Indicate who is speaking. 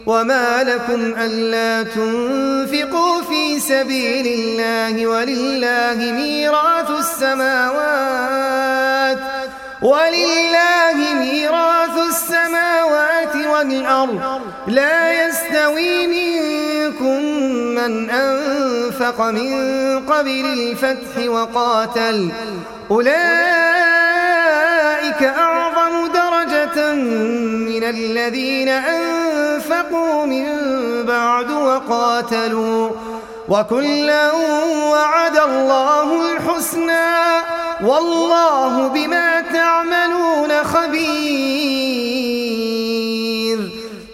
Speaker 1: وما لكم ألا تنفقوا في سبيل الله ولله ميراث السماوات والأرض لا يستوي منكم من أنفق من قبل الفتح وقاتل أولئك أعظم درجة من الذين أنفقوا من بعد وقاتلوا وكلا وعد الله الحسنى والله بما تعملون خبير.